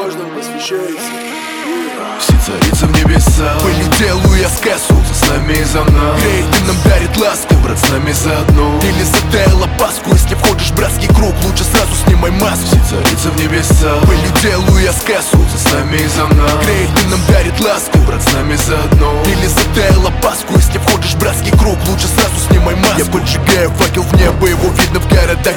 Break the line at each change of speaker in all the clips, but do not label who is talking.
каждому посвящается.
Все царицы в небесах. Пылью делаю я сказку, за нами и за нами. Греет и нам дарит ласку, брат, с нами заодно. Или затаял опаску, если входишь в братский круг, лучше сразу снимай маску. Все царицы в небесах. Пылью делаю я сказку, за нами и за нами. Греет и нам дарит ласку, брат, с нами заодно. Или затаял опаску, если входишь в братский круг, лучше сразу снимай маску. Я поджигаю факел в небо, его видно в городах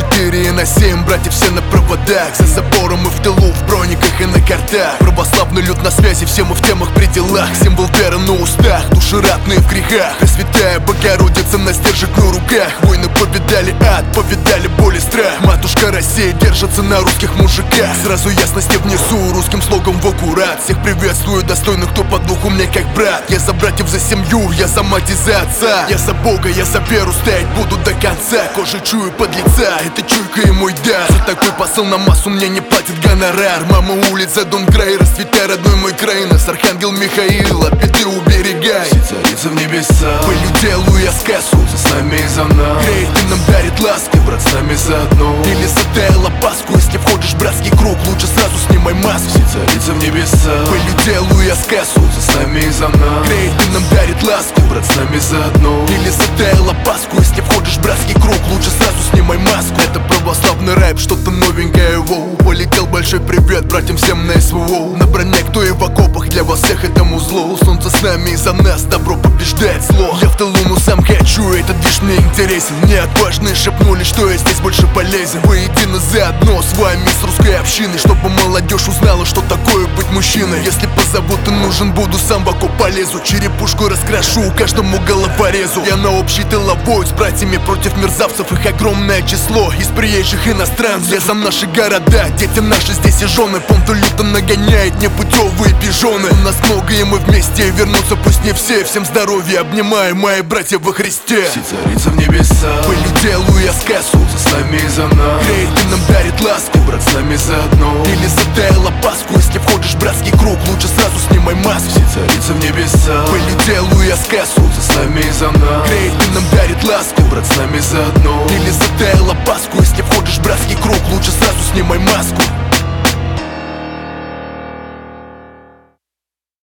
24/7, братья все на проводах. За забором и в тылу, в брониках и на картах. Православный люд на связи, все мы в темах, пределах. Символ веры на устах, души ратные в грехах. Пресвятая Богородица на стержек на руках. Войны повидали ад, повидали боль и страх. Матушка Россия держится на русских мужиках. Сразу ясности внесу, русским слогом в аккурат. Всех приветствую, достойных, кто по духу мне как брат. Я за братьев, за семью, я за мать и за отца. Я за Бога, я за веру, стоять буду до конца. Кожей чую под лица, это чуйка и мой дар. За такой посыл на массу мне не платит гонорар. Мама улица, дом край, расцветай, родной мой край. Нас архангел Михаил, от беды уберегай. Все царицы в небесах. Пылью делаю я сказку, с нами и за нами. Греет и нам дарит ласку, брат, с нами заодно. Или затаял опаску, если входишь в братский круг, лучше сразу снимай маску. Все царицы в небесах. Пылью делаю я сказку, с нами и за нами. Греет и нам дарит ласку, брат, с нами заодно. Или затаял опаску, если входишь в братский круг, лучше сразу снимай маску. Это православный рэп, что-то новенькое, воу. Полетел большой привет братьям всем на СВО. На броне, кто и в окопах, для вас всех этому зло. Солнце с нами и за нас, добро побеждает зло. Я в тылу, но сам хочу, этот движ мне интересен. Мне отважные шепнули, что я здесь больше полезен. Воедино заодно с вами, с русской общиной, чтобы молодежь узнала, что такое быть мужчиной. Если позовут и нужен буду, сам в окоп полезу. Черепушку раскрашу, каждому головорезу. Я на общий тыловой с братьями против мерзавцев. Их огромное число, из приезжих иностранцев. Я за наши города, дети наши здесь и жены. Понту люто нагоняет непутевые пижоны. У нас много и мы вместе, вернутся пусть не все. Всем здоровья, обнимаю, мои братья во Христе. Все царицы в небесах. Пылью делаю я сказку, с нами и за нами. Греет и нам дарит ласку, брат, с нами заодно. Или затаял опаску, если входишь в братский круг, лучше сразу снимай маску. Все царицы в небесах. Пылью делаю я сказку, с нами и за нами. Греет и нам дарит ласку, брат, с нами заодно. Или затаял опаску, если входишь в братский круг, лучше сразу снимай маску.